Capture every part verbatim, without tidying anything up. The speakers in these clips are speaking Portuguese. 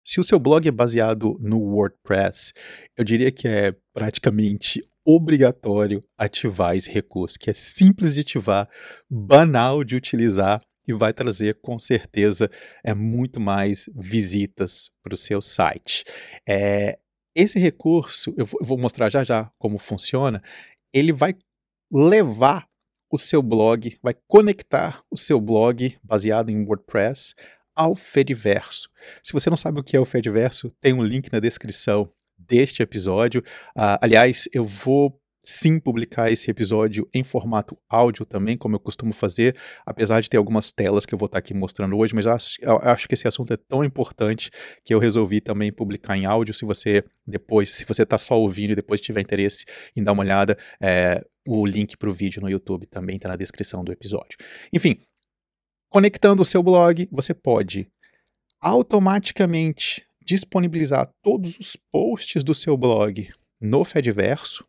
Se o seu blog é baseado no WordPress, eu diria que é praticamente obrigatório ativar esse recurso, que é simples de ativar, banal de utilizar e vai trazer, com certeza, é muito mais visitas para o seu site. Eh, esse recurso, eu vou eu vou mostrar já já como funciona, ele vai levar o seu blog, vai conectar o seu blog baseado em WordPress ao Fediverso. Se você não sabe o que é o Fediverso, tem um link na descrição deste episódio. Ah, aliás, eu vou sim publicar esse episódio em formato áudio também, como eu costumo fazer, apesar de ter algumas telas que eu vou estar aqui mostrando hoje, mas eu acho, eu acho que esse assunto é tão importante que eu resolvi também publicar em áudio. Se você depois, se você está só ouvindo e depois tiver interesse em dar uma olhada, é, o link para o vídeo no YouTube também está na descrição do episódio. Enfim, conectando o seu blog, você pode automaticamente disponibilizar todos os posts do seu blog no Fediverso.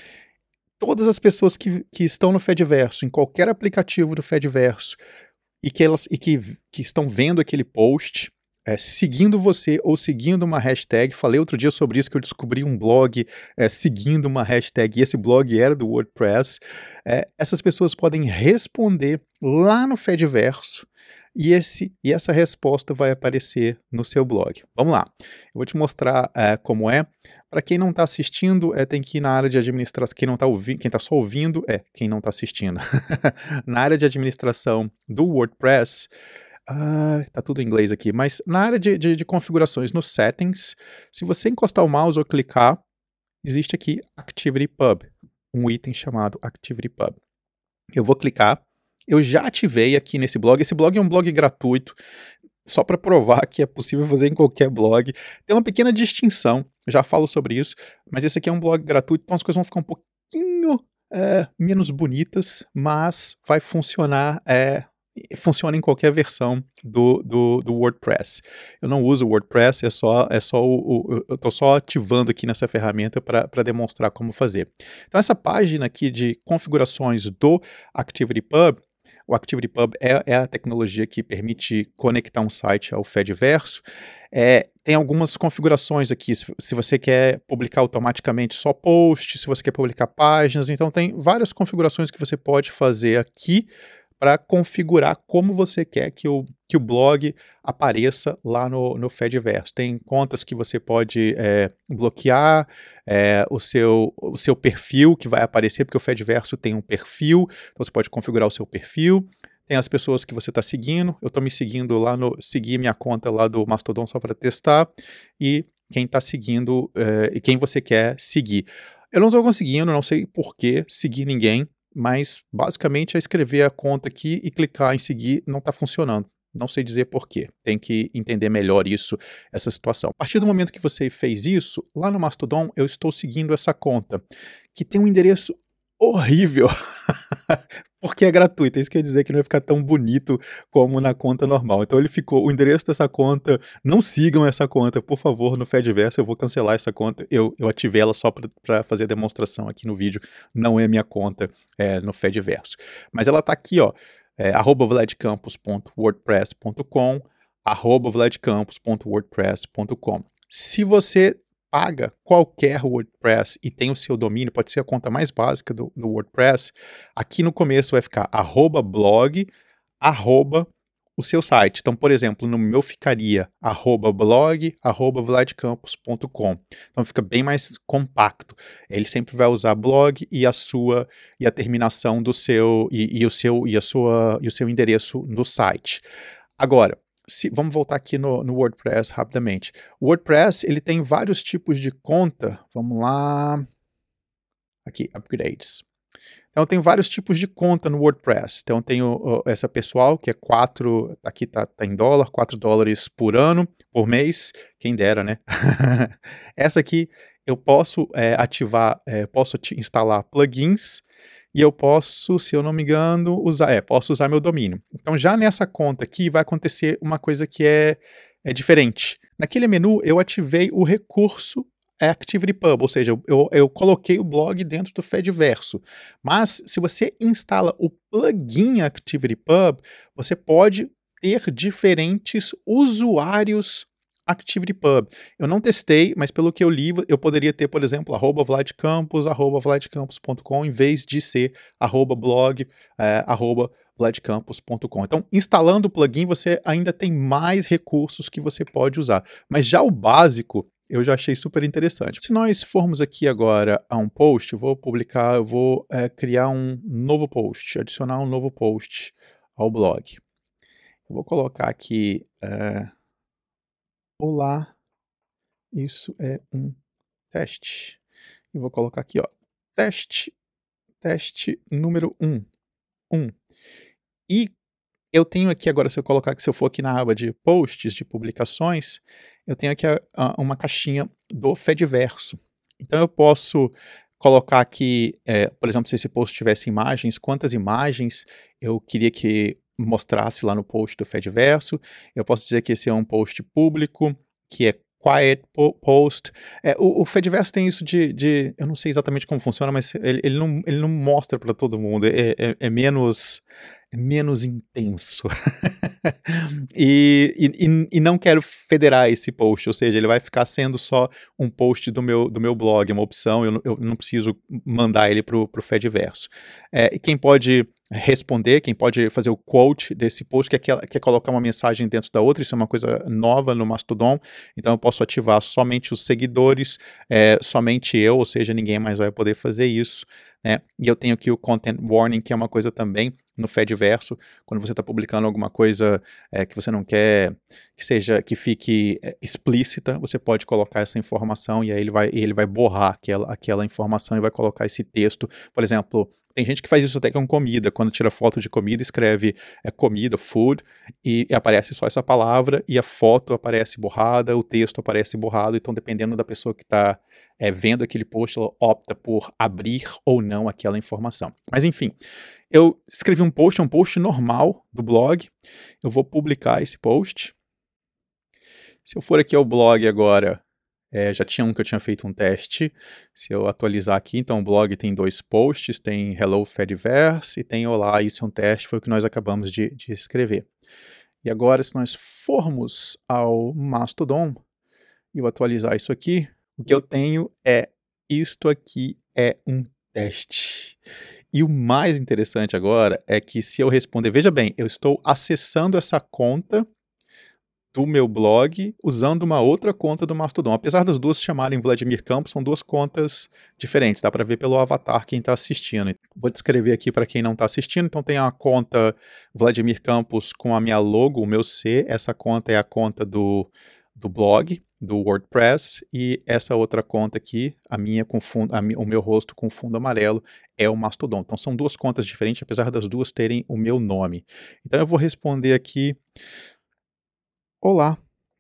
Todas as pessoas que, que estão no Fediverso, em qualquer aplicativo do Fediverso, e que, elas, e que, que estão vendo aquele post, é, seguindo você ou seguindo uma hashtag. Falei outro dia sobre isso, que eu descobri um blog é, seguindo uma hashtag, e esse blog era do WordPress. É, essas pessoas podem responder lá no Fediverso, e, esse, e essa resposta vai aparecer no seu blog. Vamos lá, eu vou te mostrar é, como é. Para quem não está assistindo, é, tem que ir na área de administração. Quem não tá ouvindo, quem está só ouvindo, é quem não está assistindo. Na área de administração do WordPress, ah, tá tudo em inglês aqui, mas na área de, de, de configurações, nos settings, se você encostar o mouse ou clicar, existe aqui ActivityPub, um item chamado ActivityPub. Eu vou clicar. Eu já ativei aqui nesse blog. Esse blog é um blog gratuito, só para provar que é possível fazer em qualquer blog. Tem uma pequena distinção, já falo sobre isso, mas esse aqui é um blog gratuito, então as coisas vão ficar um pouquinho é, menos bonitas, mas vai funcionar, é, funciona em qualquer versão do, do, do WordPress. Eu não uso o WordPress, é só, é só o, o, eu estou só ativando aqui nessa ferramenta para demonstrar como fazer. Então essa página aqui de configurações do ActivityPub, o ActivityPub é, é a tecnologia que permite conectar um site ao Fediverso. É, tem algumas configurações aqui, se, se você quer publicar automaticamente só posts, se você quer publicar páginas, então tem várias configurações que você pode fazer aqui para configurar como você quer que o, que o blog apareça lá no, no Fediverso. Tem contas que você pode é, bloquear, é, o, seu, o seu perfil que vai aparecer, porque o Fediverso tem um perfil, então você pode configurar o seu perfil. Tem as pessoas que você está seguindo, eu estou me seguindo lá no, segui minha conta lá do Mastodon só para testar, e quem está seguindo, é, e quem você quer seguir. Eu não estou conseguindo, não sei por que seguir ninguém, mas basicamente é escrever a conta aqui e clicar em seguir, não está funcionando. Não sei dizer porquê, tem que entender melhor isso, essa situação. A partir do momento que você fez isso, lá no Mastodon eu estou seguindo essa conta, que tem um endereço horrível, porque é gratuito. Isso quer dizer que não vai ficar tão bonito como na conta normal. Então ele ficou, o endereço dessa conta, não sigam essa conta, por favor, no Fediverso. Eu vou cancelar essa conta, eu, eu ativei ela só para fazer a demonstração aqui no vídeo, não é minha conta é, no Fediverso. Mas ela tá aqui, ó, é, arroba vladcampos ponto wordpress ponto com, arroba vladcampos ponto wordpress ponto com. Se você paga qualquer WordPress e tem o seu domínio, pode ser a conta mais básica do, do WordPress, aqui no começo vai ficar arroba blog, arroba o seu site. Então, por exemplo, no meu ficaria arroba blog, arroba vladcampos ponto com. Então fica bem mais compacto. Ele sempre vai usar blog e a sua e a terminação do seu e, e o seu e a sua e o seu endereço no site. Agora, Se, vamos voltar aqui no, no WordPress rapidamente. O WordPress ele tem vários tipos de conta. Vamos lá. Aqui, upgrades. Então tem vários tipos de conta no WordPress. Então tem o, o, essa pessoal que é quatro, aqui tá, tá em dólar, quatro dólares por ano, por mês. Quem dera, né? Essa aqui eu posso é, ativar, é, posso instalar plugins. E eu posso, se eu não me engano, usar, é, posso usar meu domínio. Então já nessa conta aqui vai acontecer uma coisa que é, é diferente. Naquele menu eu ativei o recurso ActivityPub, ou seja, eu, eu coloquei o blog dentro do Fediverso. Mas se você instala o plugin ActivityPub, você pode ter diferentes usuários ActivityPub. Eu não testei, mas pelo que eu li, eu poderia ter, por exemplo, arroba vladcampus, arroba vladcampus ponto com, em vez de ser arroba blog, é, arroba vladcampus ponto com. Então, instalando o plugin, você ainda tem mais recursos que você pode usar. Mas já o básico, eu já achei super interessante. Se nós formos aqui agora a um post, eu vou publicar, eu vou é, criar um novo post, adicionar um novo post ao blog. Eu vou colocar aqui... É, olá, isso é um teste. E vou colocar aqui, ó, teste, teste número um. um. E eu tenho aqui agora, se eu colocar que se eu for aqui na aba de posts, de publicações, eu tenho aqui a, a, uma caixinha do Fediverso. Então eu posso colocar aqui, é, por exemplo, se esse post tivesse imagens, quantas imagens eu queria que mostrasse lá no post do Fediverso. Eu posso dizer que esse é um post público, que é quiet post. É, o, o Fediverso tem isso de, de... Eu não sei exatamente como funciona, mas ele, ele, não, ele não mostra para todo mundo. É, é, é menos... É menos intenso. e, e, e não quero federar esse post, ou seja, ele vai ficar sendo só um post do meu, do meu blog, uma opção, eu, eu não preciso mandar ele para o Fediverso. É, quem pode responder, quem pode fazer o quote desse post, quer, quer, quer colocar uma mensagem dentro da outra, isso é uma coisa nova no Mastodon, então eu posso ativar somente os seguidores, é, somente eu, ou seja, ninguém mais vai poder fazer isso, né? E eu tenho aqui o Content Warning, que é uma coisa também no Fediverso, quando você está publicando alguma coisa é, que você não quer que seja, que fique é, explícita, você pode colocar essa informação e aí ele vai, ele vai borrar aquela, aquela informação e vai colocar esse texto. Por exemplo, tem gente que faz isso até com comida, quando tira foto de comida, escreve é, comida, food, e, e aparece só essa palavra, e a foto aparece borrada, o texto aparece borrado, então dependendo da pessoa que está é, vendo aquele post, ela opta por abrir ou não aquela informação. Mas enfim, eu escrevi um post, é um post normal do blog, eu vou publicar esse post. Se eu for aqui ao blog agora, é, já tinha um que eu tinha feito um teste, se eu atualizar aqui, então o blog tem dois posts, tem Hello Fediverse e tem Olá, isso é um teste, foi o que nós acabamos de, de escrever. E agora, se nós formos ao Mastodon e eu atualizar isso aqui, o que eu tenho é isto aqui é um teste. E o mais interessante agora é que se eu responder, veja bem, eu estou acessando essa conta do meu blog usando uma outra conta do Mastodon. Apesar das duas se chamarem Vladimir Campos, são duas contas diferentes, dá para ver pelo avatar quem está assistindo. Vou descrever aqui para quem não está assistindo. Então tem a conta Vladimir Campos com a minha logo, o meu C, essa conta é a conta do, do blog, do WordPress, e essa outra conta aqui, a minha com fundo, a mi, o meu rosto com fundo amarelo, é o Mastodon. Então são duas contas diferentes, apesar das duas terem o meu nome. Então eu vou responder aqui: olá,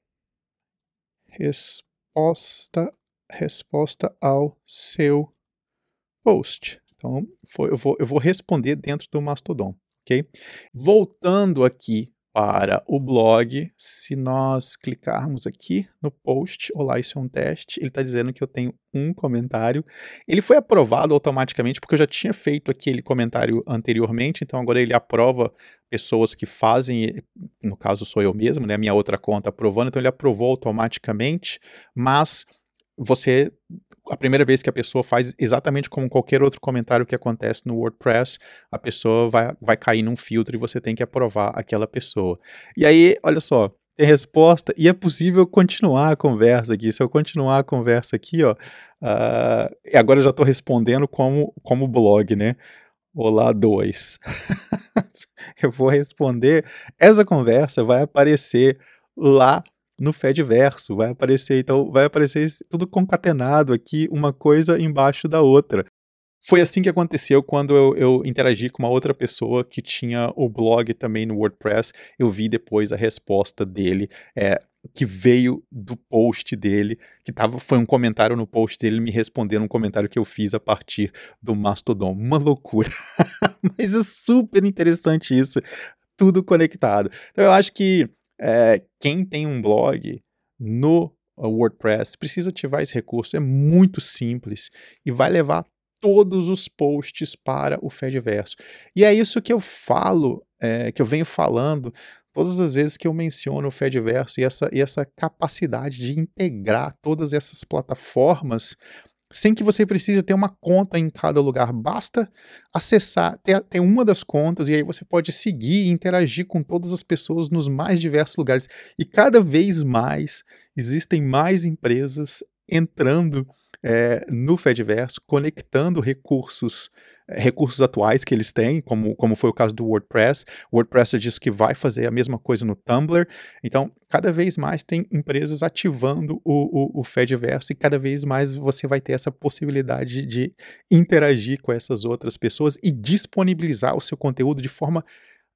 resposta, resposta ao seu post. Então, foi, eu, vou, eu vou responder dentro do Mastodon, ok? Voltando aqui para o blog, se nós clicarmos aqui no post, olá, isso é um teste, ele está dizendo que eu tenho um comentário. Ele foi aprovado automaticamente porque eu já tinha feito aquele comentário anteriormente, então agora ele aprova pessoas que fazem, no caso sou eu mesmo, né, a minha outra conta aprovando, então ele aprovou automaticamente, mas você, a primeira vez que a pessoa faz exatamente como qualquer outro comentário que acontece no WordPress, a pessoa vai, vai cair num filtro e você tem que aprovar aquela pessoa. E aí, olha só, tem resposta e é possível continuar a conversa aqui. Se eu continuar a conversa aqui, ó, uh, e agora eu já estou respondendo como, como blog, né? Olá, dois. Eu vou responder, essa conversa vai aparecer lá no Fediverso, vai aparecer, então vai aparecer tudo concatenado aqui, uma coisa embaixo da outra. Foi assim que aconteceu quando eu, eu interagi com uma outra pessoa que tinha o blog também no WordPress. Eu vi depois a resposta dele, é, que veio do post dele, que tava, foi um comentário no post dele me respondendo um comentário que eu fiz a partir do Mastodon. Uma loucura. Mas é super interessante isso, tudo conectado. Então eu acho que é, quem tem um blog no WordPress precisa ativar esse recurso, é muito simples e vai levar todos os posts para o Fediverso. E é isso que eu falo, é, que eu venho falando todas as vezes que eu menciono o Fediverso e essa, e essa capacidade de integrar todas essas plataformas sem que você precise ter uma conta em cada lugar. Basta acessar, ter, ter uma das contas, e aí você pode seguir e interagir com todas as pessoas nos mais diversos lugares. E cada vez mais existem mais empresas entrando é, no Fediverso, conectando recursos, é, recursos atuais que eles têm, como, como foi o caso do WordPress. O WordPress disse que vai fazer a mesma coisa no Tumblr. Então, cada vez mais tem empresas ativando o, o, o Fediverso, e cada vez mais você vai ter essa possibilidade de interagir com essas outras pessoas e disponibilizar o seu conteúdo de forma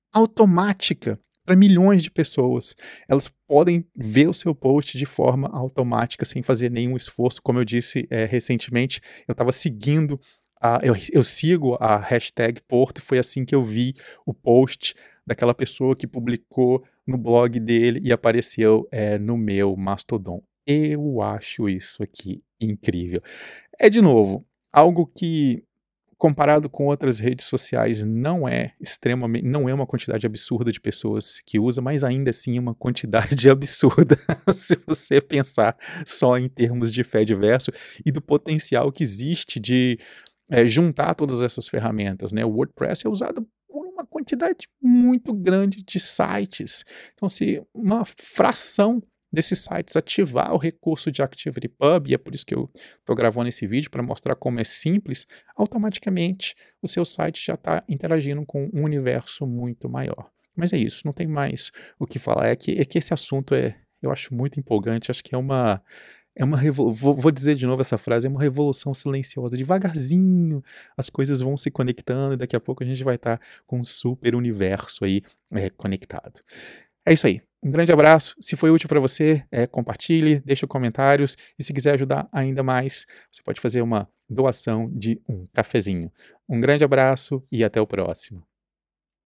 automática para milhões de pessoas. Elas podem ver o seu post de forma automática, sem fazer nenhum esforço. Como eu disse é, recentemente, eu estava seguindo, a, eu, eu sigo a hashtag Porto, e foi assim que eu vi o post daquela pessoa que publicou no blog dele e apareceu é, no meu Mastodon. Eu acho isso aqui incrível. É, de novo, algo que, comparado com outras redes sociais, não é extremamente, não é uma quantidade absurda de pessoas que usa, mas ainda assim é uma quantidade absurda se você pensar só em termos de Fediverso e do potencial que existe de é, juntar todas essas ferramentas, né? O WordPress é usado por uma quantidade muito grande de sites. Então, se uma fração desses sites ativar o recurso de ActivityPub, e é por isso que eu estou gravando esse vídeo, para mostrar como é simples, automaticamente o seu site já está interagindo com um universo muito maior. Mas é isso, não tem mais o que falar. É que, é que esse assunto é, eu acho muito empolgante, acho que é uma... É uma revol... vou, vou dizer de novo essa frase, é uma revolução silenciosa. Devagarzinho as coisas vão se conectando e daqui a pouco a gente vai estar com um super universo aí é, conectado. É isso aí. Um grande abraço. Se foi útil para você, é, compartilhe, deixe comentários. E se quiser ajudar ainda mais, você pode fazer uma doação de um cafezinho. Um grande abraço e até o próximo.